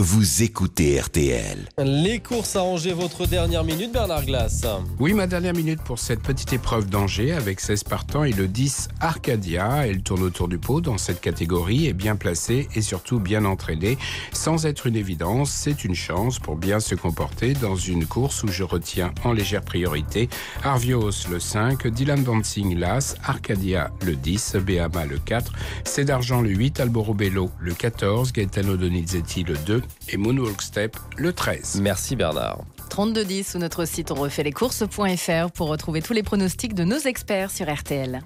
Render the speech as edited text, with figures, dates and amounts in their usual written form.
vous écoutez RTL. Les courses à Angers, votre dernière minute, Bernard Glass. Oui, ma dernière minute pour cette petite épreuve d'Angers avec 16 partants et le 10 Arcadia. Elle tourne autour du pot dans cette catégorie, est bien placée et surtout bien entraînée. Sans être une évidence, c'est une chance pour bien se comporter dans une course où je retiens en légère priorité Arvios le 5, Dylan Dancing l'As, Arcadia le 10, Behama le 4, C'est d'Argent le 8, Alborobello le 14, Gaetano Donizetti le 2 et Moonwalk Step le 13. Merci Bernard. 3210 sur notre site on refait les courses.fr pour retrouver tous les pronostics de nos experts sur RTL.